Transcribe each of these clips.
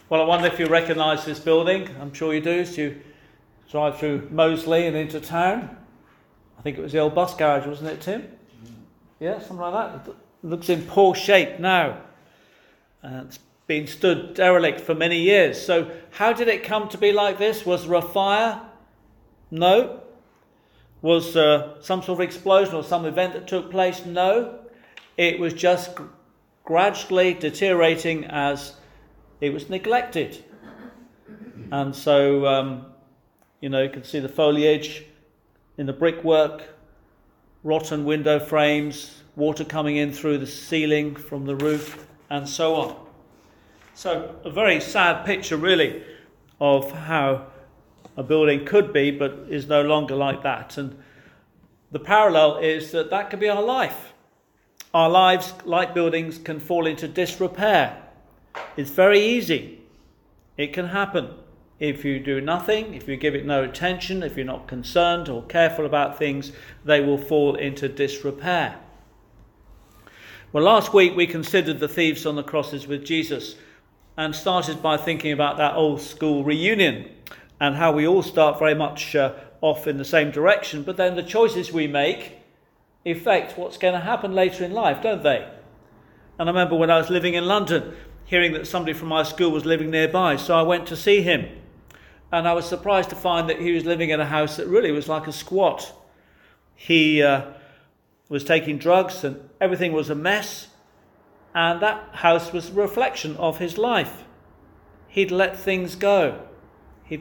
Well, I wonder if you recognise this building. I'm sure you do, as you drive through Moseley and into town. I think it was the old bus garage, wasn't it, Tim? Yeah, something like that. It looks in poor shape now. It's been stood derelict for many years. So how did it come to be like this? Was there a fire? No. Was some sort of explosion or some event that took place? No. It was just gradually deteriorating as it was neglected. And so, you can see the foliage in the brickwork, rotten window frames, water coming in through the ceiling from the roof, and so on. So a very sad picture, really, of how a building could be, but is no longer like that. And the parallel is that could be our life. Our lives, like buildings, can fall into disrepair. It's very easy. It can happen. If you do nothing, if you give it no attention, if you're not concerned or careful about things, they will fall into disrepair. Well, last week we considered the thieves on the crosses with Jesus and started by thinking about that old school reunion and how we all start very much off in the same direction, but then the choices we make affect what's going to happen later in life, don't they? And I remember when I was living in London, hearing that somebody from my school was living nearby, so I went to see him. And I was surprised to find that he was living in a house that really was like a squat. He was taking drugs and everything was a mess. And that house was a reflection of his life. He'd let things go. He'd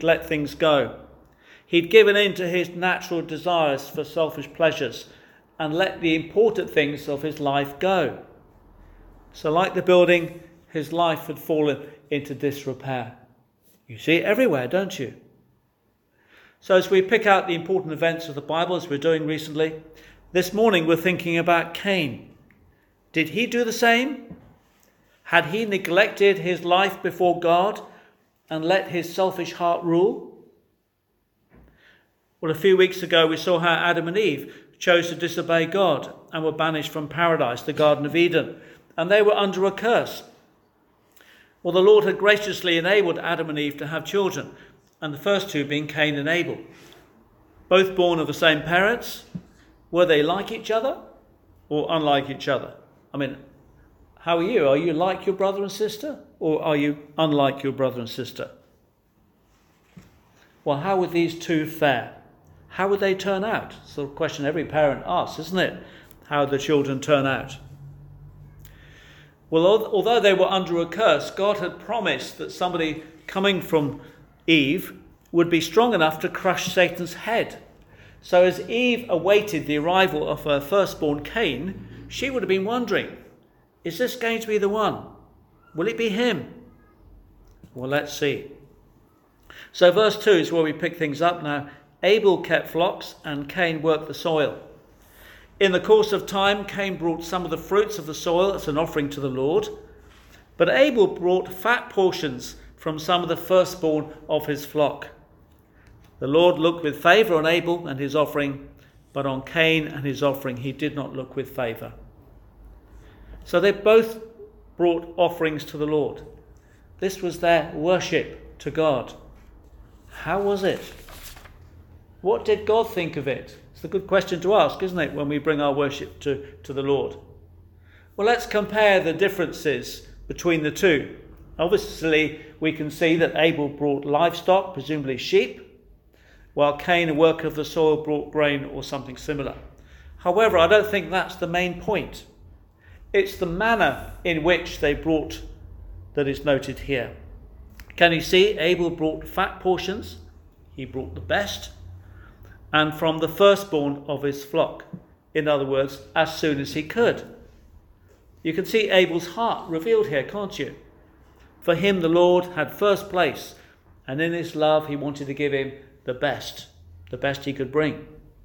given in to his natural desires for selfish pleasures and let the important things of his life go. So like the building, his life had fallen into disrepair. You see it everywhere, don't you? So as we pick out the important events of the Bible, as we're doing recently, this morning we're thinking about Cain. Did he do the same? Had he neglected his life before God and let his selfish heart rule? Well, a few weeks ago we saw how Adam and Eve chose to disobey God and were banished from paradise, the Garden of Eden, and they were under a curse. Well, the Lord had graciously enabled Adam and Eve to have children, and the first two being Cain and Abel. Both born of the same parents. Were they like each other or unlike each other? I mean, how are you? Are you like your brother and sister, or are you unlike your brother and sister? Well, how would these two fare? How would they turn out? It's the question every parent asks, isn't it? How the children turn out. Well, although they were under a curse, God had promised that somebody coming from Eve would be strong enough to crush Satan's head. So as Eve awaited the arrival of her firstborn Cain, she would have been wondering, is this going to be the one? Will it be him? Well, let's see. So verse 2 is where we pick things up now. Abel kept flocks and Cain worked the soil. In the course of time, Cain brought some of the fruits of the soil as an offering to the Lord, but Abel brought fat portions from some of the firstborn of his flock. The Lord looked with favour on Abel and his offering, but on Cain and his offering he did not look with favour. So they both brought offerings to the Lord. This was their worship to God. How was it? What did God think of it? It's a good question to ask, isn't it, when we bring our worship to the Lord? Well, let's compare the differences between the two. Obviously, we can see that Abel brought livestock, presumably sheep, while Cain, a worker of the soil, brought grain or something similar. However, I don't think that's the main point. It's the manner in which they brought that is noted here. Can you see? Abel brought fat portions. He brought the best. And from the firstborn of his flock. In other words, as soon as he could. You can see Abel's heart revealed here, can't you? For him the Lord had first place, and in his love he wanted to give him the best he could bring.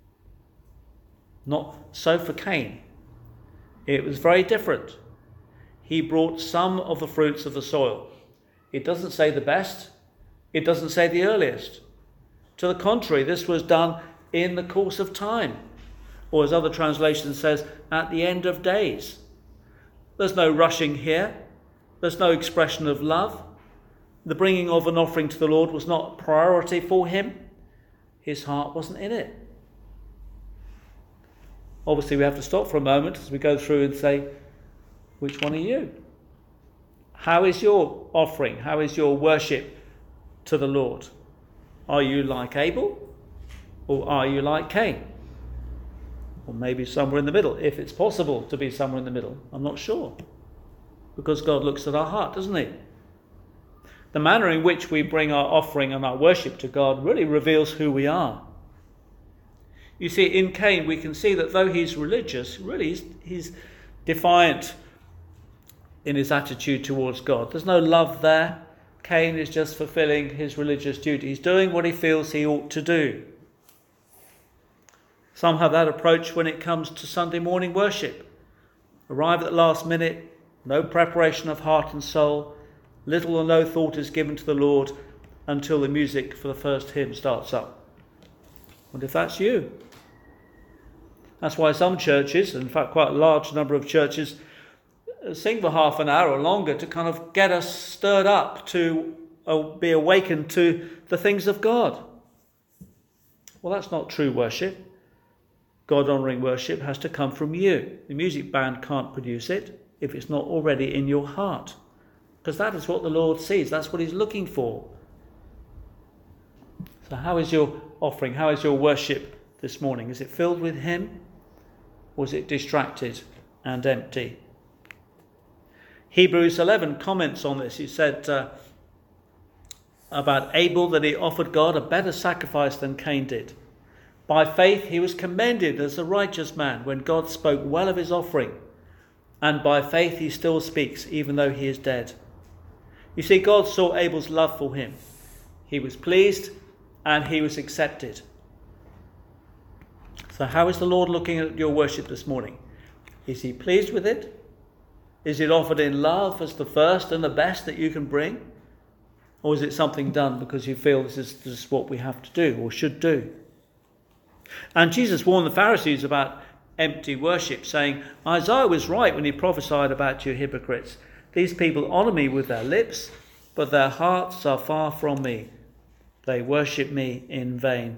Not so for Cain. It was very different. He brought some of the fruits of the soil. It doesn't say the best. It doesn't say the earliest. To the contrary, this was done in the course of time, or as other translations says, at the end of days. There's no rushing here. There's no expression of love. The bringing of an offering to the Lord was not a priority for him. His heart wasn't in it. Obviously, we have to stop for a moment as we go through and say, which one are you? How is your offering? How is your worship to the Lord? Are you like Abel, or are you like Cain? Or maybe somewhere in the middle, if it's possible to be somewhere in the middle. I'm not sure. Because God looks at our heart, doesn't he? The manner in which we bring our offering and our worship to God really reveals who we are. You see, in Cain we can see that though he's religious, really he's defiant in his attitude towards God. There's no love there. Cain is just fulfilling his religious duty. He's doing what he feels he ought to do. Some have that approach when it comes to Sunday morning worship. Arrive at the last minute, no preparation of heart and soul, little or no thought is given to the Lord until the music for the first hymn starts up. And if that's you, that's why some churches, in fact quite a large number of churches, sing for half an hour or longer to kind of get us stirred up, to be awakened to the things of God. Well, that's not true worship. God-honouring worship has to come from you. The music band can't produce it if it's not already in your heart, because that is what the Lord sees. That's what he's looking for. So how is your offering? How is your worship this morning? Is it filled with him, or is it distracted and empty? Hebrews 11 comments on this. He said about Abel that he offered God a better sacrifice than Cain did. By faith he was commended as a righteous man when God spoke well of his offering. And by faith he still speaks, even though he is dead. You see, God saw Abel's love for him. He was pleased and he was accepted. So how is the Lord looking at your worship this morning? Is he pleased with it? Is it offered in love as the first and the best that you can bring? Or is it something done because you feel this is what we have to do or should do? And Jesus warned the Pharisees about empty worship, saying, Isaiah was right when he prophesied about you hypocrites. These people honour me with their lips, but their hearts are far from me. They worship me in vain.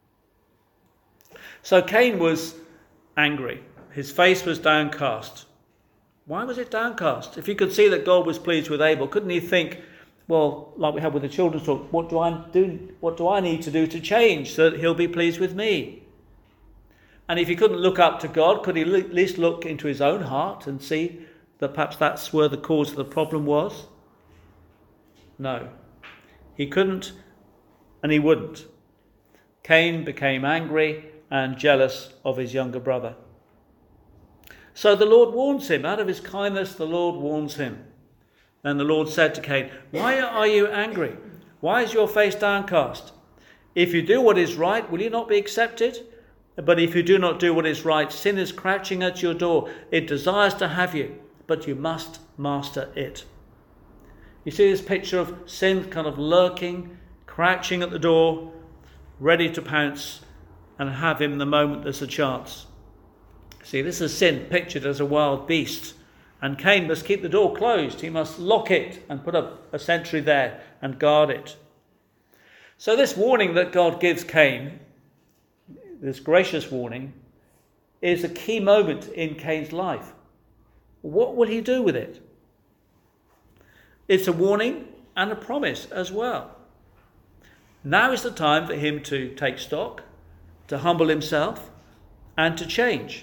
So Cain was angry. His face was downcast. Why was it downcast? If he could see that God was pleased with Abel, couldn't he think, well, like we had with the children's talk, what do I need to do to change so that he'll be pleased with me? And if he couldn't look up to God, could he at least look into his own heart and see that perhaps that's where the cause of the problem was? No. He couldn't and he wouldn't. Cain became angry and jealous of his younger brother. So the Lord warns him. Out of his kindness, the Lord warns him. And the Lord said to Cain, why are you angry? Why is your face downcast? If you do what is right, will you not be accepted? But if you do not do what is right, sin is crouching at your door. It desires to have you, but you must master it. You see this picture of sin kind of lurking, crouching at the door, ready to pounce and have him the moment there's a chance. See, this is sin pictured as a wild beast. And Cain must keep the door closed. He must lock it and put up a sentry there and guard it. So this warning that God gives Cain, this gracious warning, is a key moment in Cain's life. What will he do with it? It's a warning and a promise as well. Now is the time for him to take stock, to humble himself, and to change.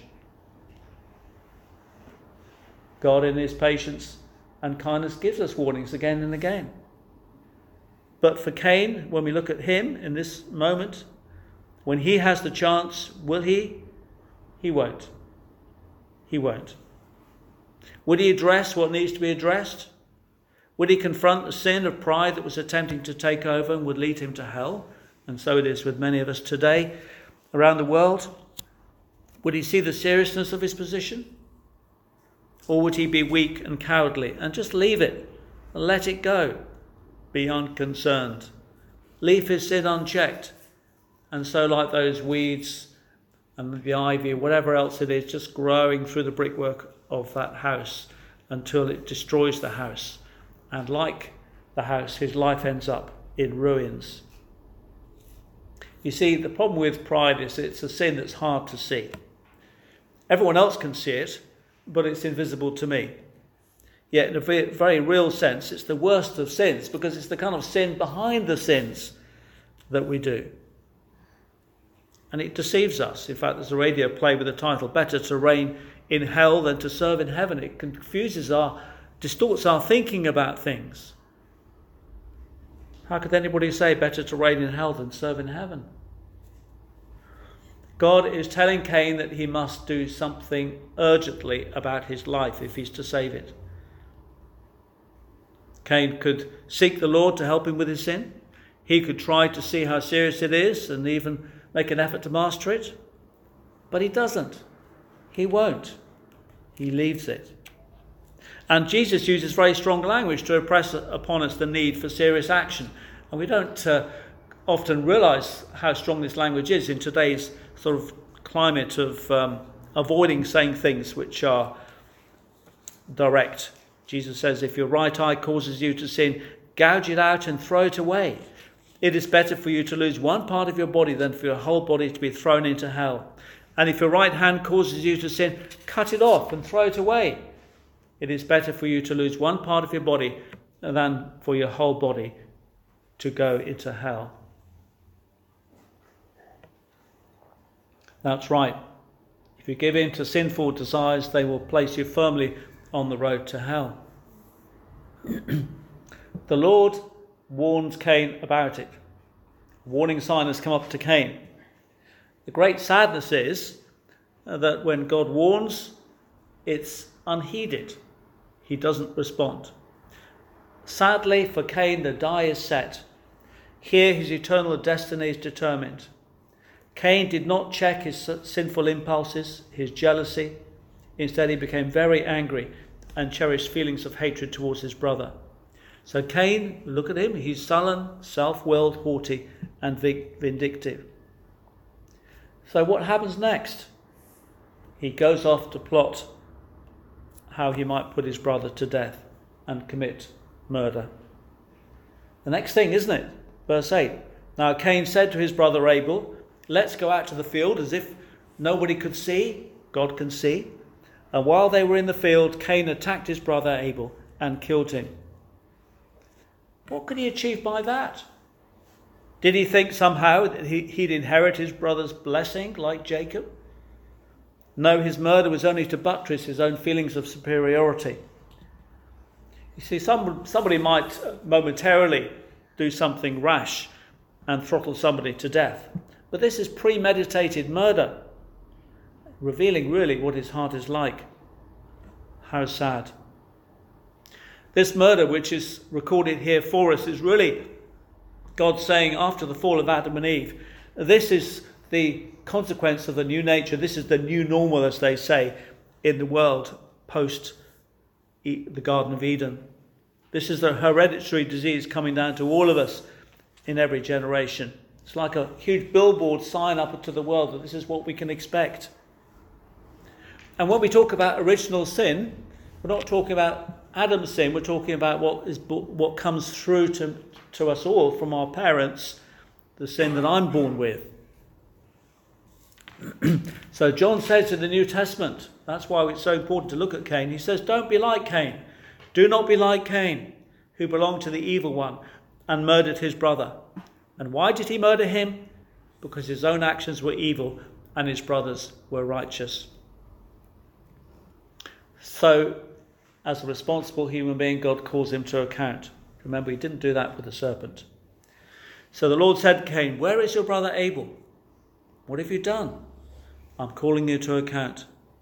God in his patience and kindness gives us warnings again and again. But for Cain, when we look at him in this moment, when he has the chance, will he? He won't. He won't. Would he address what needs to be addressed? Would he confront the sin of pride that was attempting to take over and would lead him to hell? And so it is with many of us today around the world. Would he see the seriousness of his position? Or would he be weak and cowardly and just leave it, let it go, be unconcerned, leave his sin unchecked, and so like those weeds and the ivy or whatever else it is, just growing through the brickwork of that house until it destroys the house. And like the house, his life ends up in ruins. You see, the problem with pride is it's a sin that's hard to see. Everyone else can see it, but it's invisible to me. Yet in a very real sense, it's the worst of sins, because it's the kind of sin behind the sins that we do. And it deceives us. In fact, there's a radio play with the title, Better to Reign in Hell Than to Serve in Heaven. It distorts our thinking about things. How could anybody say better to reign in hell than serve in heaven? God is telling Cain that he must do something urgently about his life if he's to save it. Cain could seek the Lord to help him with his sin. He could try to see how serious it is and even make an effort to master it. But he doesn't. He won't. He leaves it. And Jesus uses very strong language to impress upon us the need for serious action. And we don't often realise how strong this language is in today's sort of climate of avoiding saying things which are direct. Jesus says, if your right eye causes you to sin, gouge it out and throw it away. It is better for you to lose one part of your body than for your whole body to be thrown into hell. And if your right hand causes you to sin, cut it off and throw it away. It is better for you to lose one part of your body than for your whole body to go into hell. That's right. If you give in to sinful desires, they will place you firmly on the road to hell. The Lord warned Cain about it. A warning sign has come up to Cain. The great sadness is that when God warns, it's unheeded. He doesn't respond. Sadly for Cain, the die is set. Here his eternal destiny is determined. Cain did not check his sinful impulses, his jealousy. Instead, he became very angry and cherished feelings of hatred towards his brother. So Cain, look at him, he's sullen, self-willed, haughty, and vindictive. So what happens next? He goes off to plot how he might put his brother to death and commit murder. The next thing, isn't it? Verse 8. Now Cain said to his brother Abel, let's go out to the field, as if nobody could see. God can see. And while they were in the field, Cain attacked his brother Abel and killed him. What could he achieve by that? Did he think somehow that he'd inherit his brother's blessing like Jacob? No, his murder was only to buttress his own feelings of superiority. You see, somebody might momentarily do something rash and throttle somebody to death. But this is premeditated murder, revealing really what his heart is like. How sad. This murder, which is recorded here for us, is really God saying after the fall of Adam and Eve, this is the consequence of the new nature. This is the new normal, as they say, in the world post the Garden of Eden. This is the hereditary disease coming down to all of us in every generation. It's like a huge billboard sign up to the world that this is what we can expect. And when we talk about original sin, we're not talking about Adam's sin. We're talking about what comes through to us all from our parents, the sin that I'm born with. So John says in the New Testament, that's why it's so important to look at Cain. He says, don't be like Cain. Do not be like Cain, who belonged to the evil one and murdered his brother. And why did he murder him? Because his own actions were evil and his brothers were righteous. So, as a responsible human being, God calls him to account. Remember, he didn't do that with the serpent. So the Lord said to Cain, where is your brother Abel? What have you done? I'm calling you to account.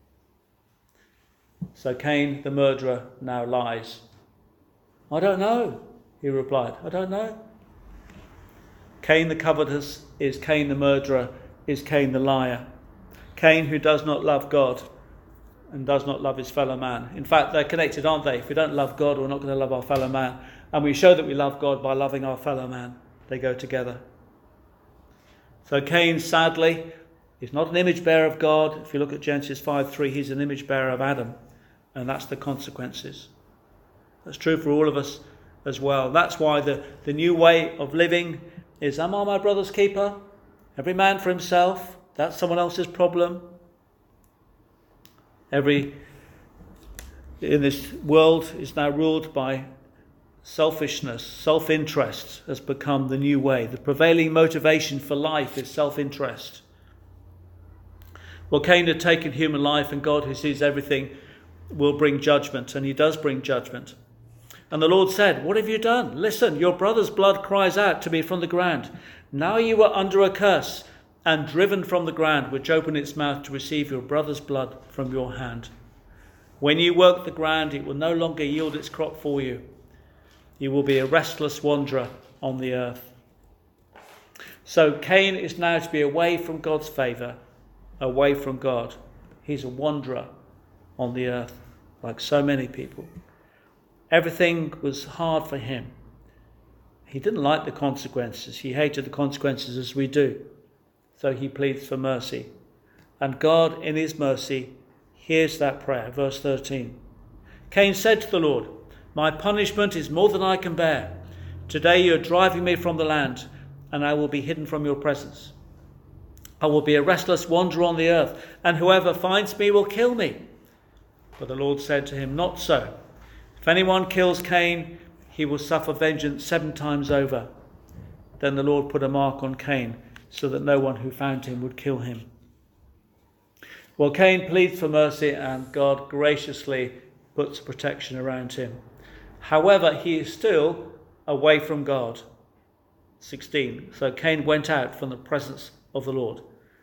So Cain, the murderer, now lies. I don't know, he replied. I don't know. Cain the covetous is Cain the murderer, is Cain the liar. Cain who does not love God and does not love his fellow man. In fact, they're connected, aren't they? If we don't love God, we're not going to love our fellow man. And we show that we love God by loving our fellow man. They go together. So Cain, sadly, is not an image bearer of God. If you look at Genesis 5:3, he's an image bearer of Adam. And that's the consequences. That's true for all of us as well. That's why the new way of living is, am I my brother's keeper? Every man for himself. That's someone else's problem. Every in this world is now ruled by selfishness. Self-interest has become the new way. The prevailing motivation for life is self-interest. Well, Cain had taken human life, and God, who sees everything, will bring judgment, and he does bring judgment. And the Lord said, what have you done? Listen, your brother's blood cries out to me from the ground. Now you are under a curse and driven from the ground, which opened its mouth to receive your brother's blood from your hand. When you work the ground, it will no longer yield its crop for you. You will be a restless wanderer on the earth. So Cain is now to be away from God's favour, away from God. He's a wanderer on the earth, like so many people. Everything was hard for him. He didn't like the consequences. He hated the consequences as we do. So he pleads for mercy. And God, in his mercy, hears that prayer. Verse 13. Cain said to the Lord, my punishment is more than I can bear. Today you are driving me from the land, and I will be hidden from your presence. I will be a restless wanderer on the earth, and whoever finds me will kill me. But the Lord said to him, not so. If anyone kills Cain, he will suffer vengeance 7 times over. Then the Lord put a mark on Cain, so that no one who found him would kill him. Well, Cain pleads for mercy, and God graciously puts protection around him. However, he is still away from God. 16. So Cain went out from the presence of the Lord.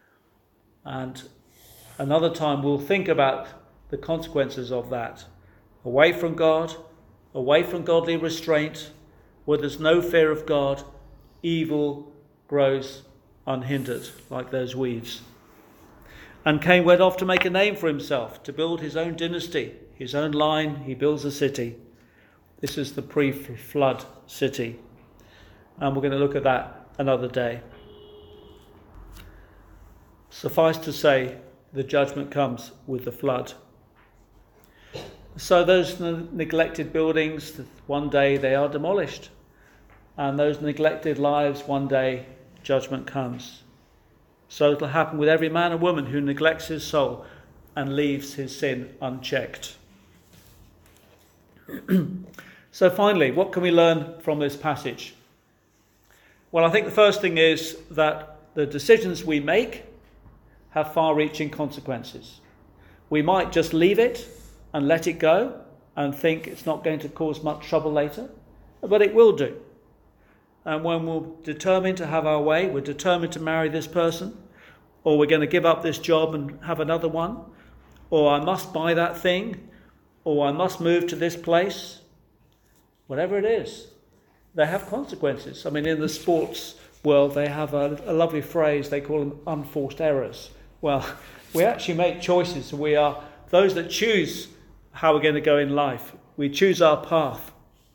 And another time we'll think about the consequences of that. Away from God, away from godly restraint, where there's no fear of God, evil grows unhindered, like those weeds. And Cain went off to make a name for himself, to build his own dynasty, his own line. He builds a city. This is the pre-flood city. And we're going to look at that another day. Suffice to say, the judgment comes with the flood. So those neglected buildings, one day they are demolished. And those neglected lives, one day judgment comes. So it'll happen with every man and woman who neglects his soul and leaves his sin unchecked. So finally, what can we learn from this passage? Well, I think the first thing is that the decisions we make have far-reaching consequences. We might just leave it and let it go and think it's not going to cause much trouble later, but it will do. And when we're determined to have our way, we're determined to marry this person, or we're going to give up this job and have another one, or I must buy that thing, or I must move to this place, whatever it is, they have consequences. I mean, in the sports world, they have a lovely phrase, they call them unforced errors. Well, we actually make choices. We are those that choose how we're going to go in life. We choose our path.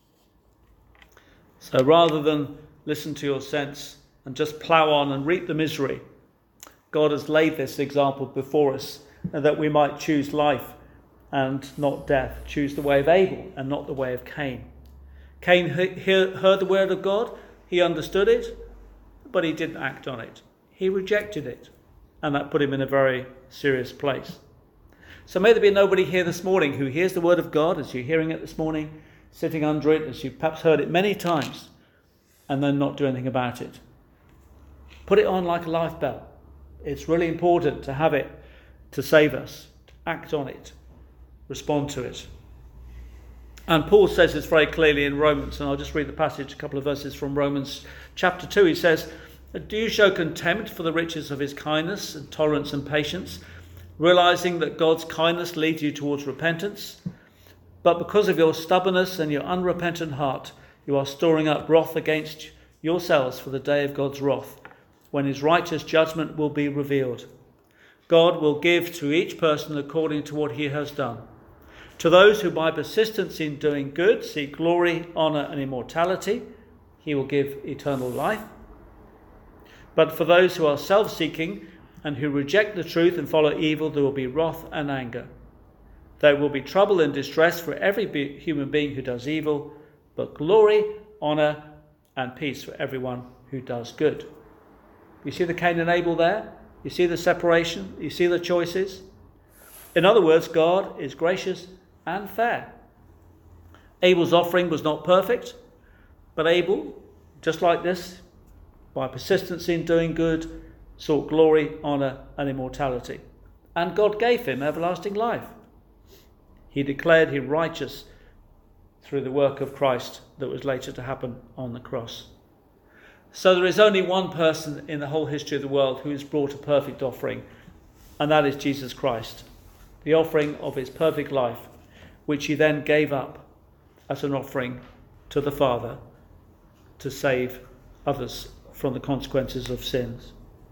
So rather than listen to your sense and just plough on and reap the misery, God has laid this example before us, and that we might choose life and not death, choose the way of Abel and not the way of Cain. Cain heard the word of God, he understood it, but he didn't act on it. He rejected it, and that put him in a very serious place. So may there be nobody here this morning who hears the word of God as you're hearing it this morning, sitting under it, as you've perhaps heard it many times, and then not do anything about it. Put it on like a life bell. It's really important to have it to save us, to act on it, respond to it. And Paul says this very clearly in Romans, and I'll just read the passage, a couple of verses from Romans chapter 2. He says, do you show contempt for the riches of his kindness and tolerance and patience, realizing that God's kindness leads you towards repentance? But because of your stubbornness and your unrepentant heart, you are storing up wrath against yourselves for the day of God's wrath, when his righteous judgment will be revealed. God will give to each person according to what he has done. To those who by persistence in doing good seek glory, honour and immortality, he will give eternal life. But for those who are self-seeking and who reject the truth and follow evil, there will be wrath and anger. There will be trouble and distress for every human being who does evil, but glory, honour and peace for everyone who does good. You see the Cain and Abel there? You see the separation? You see the choices? In other words, God is gracious and fair. Abel's offering was not perfect, but Abel, just like this, by persistence in doing good, sought glory, honour and immortality. And God gave him everlasting life. He declared him righteous through the work of Christ that was later to happen on the cross. So there is only one person in the whole history of the world who has brought a perfect offering, and that is Jesus Christ, the offering of his perfect life, which he then gave up as an offering to the Father to save others from the consequences of sins.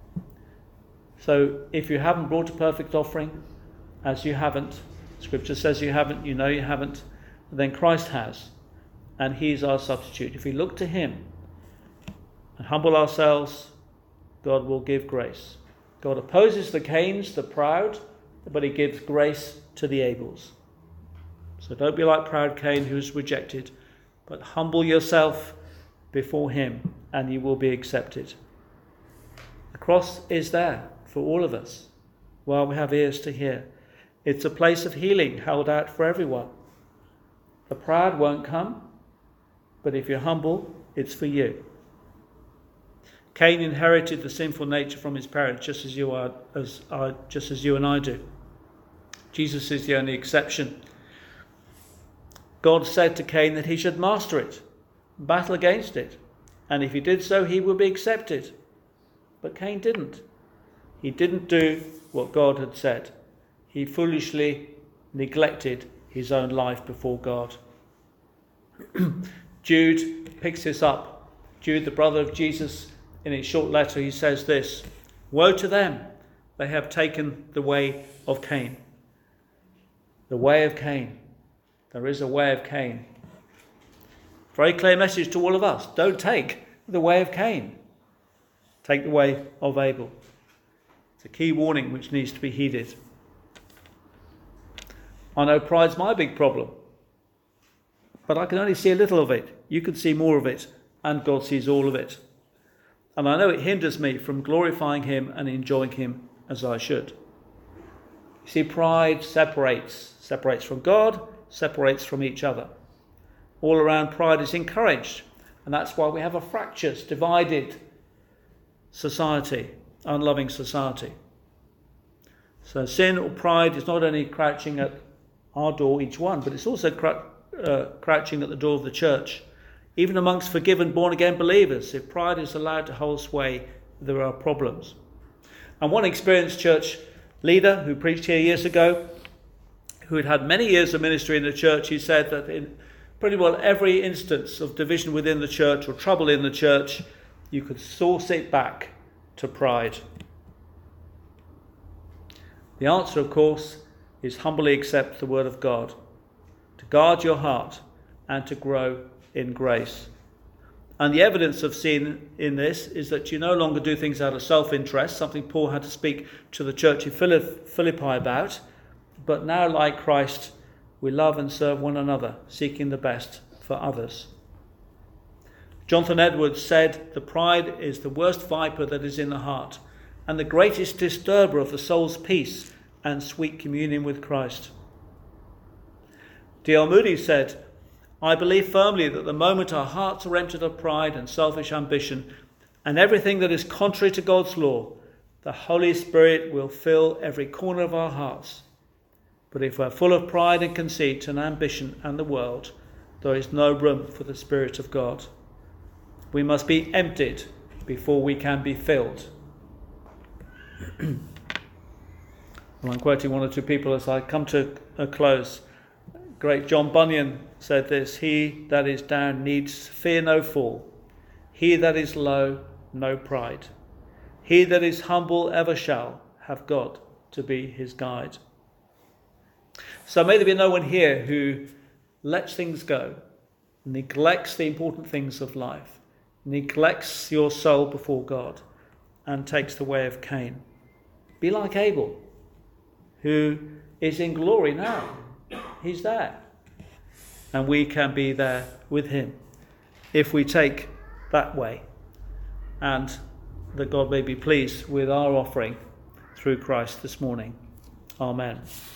So if you haven't brought a perfect offering, as you haven't, Scripture says you haven't, you know you haven't, then Christ has, and he's our substitute. If we look to him and humble ourselves, God will give grace. God opposes the Cains, the proud, but he gives grace to the Abels. So don't be like proud Cain who is rejected, but humble yourself before him and you will be accepted. The cross is there for all of us while we have ears to hear. It's a place of healing held out for everyone. The proud won't come, but if you're humble, it's for you. Cain inherited the sinful nature from his parents, just as you and I do. Jesus is the only exception. God said to Cain that he should master it, battle against it, and if he did so, he would be accepted. But Cain didn't. He didn't do what God had said. He foolishly neglected his own life before God. Jude picks this up. Jude, the brother of Jesus, in his short letter, he says this: "Woe to them, they have taken the way of Cain." The way of Cain. There is a way of Cain. Very clear message to all of us. Don't take the way of Cain. Take the way of Abel. It's a key warning which needs to be heeded. I know pride's my big problem, but I can only see a little of it. You can see more of it, and God sees all of it. And I know it hinders me from glorifying him and enjoying him as I should. You see, pride separates from God, separates from each other. All around, pride is encouraged, and that's why we have a fractious, divided society, unloving society. So sin or pride is not only crouching at our door, each one, but it's also crouching at the door of the church. Even amongst forgiven, born-again believers, if pride is allowed to hold sway, there are problems. And one experienced church leader who preached here years ago, who had had many years of ministry in the church, he said that in pretty well every instance of division within the church or trouble in the church, you could source it back to pride. The answer, of course, is humbly accept the word of God, to guard your heart and to grow in grace. And the evidence of sin in this is that you no longer do things out of self-interest, something Paul had to speak to the church in Philippi about, but now, like Christ, we love and serve one another, seeking the best for others. Jonathan Edwards said, "The pride is the worst viper that is in the heart, and the greatest disturber of the soul's peace and sweet communion with Christ." D.L. Moody said, "I believe firmly that the moment our hearts are emptied of pride and selfish ambition and everything that is contrary to God's law, the Holy Spirit will fill every corner of our hearts. But if we're full of pride and conceit and ambition and the world, there is no room for the Spirit of God. We must be emptied before we can be filled." Well, I'm quoting one or two people as I come to a close. Great John Bunyan said this: "He that is down needs fear no fall. He that is low, no pride. He that is humble ever shall have God to be his guide." So may there be no one here who lets things go, neglects the important things of life, neglects your soul before God, and takes the way of Cain. Be like Abel, who is in glory now. He's there. and we can be there with him if we take that way, and that God may be pleased with our offering through Christ this morning. Amen.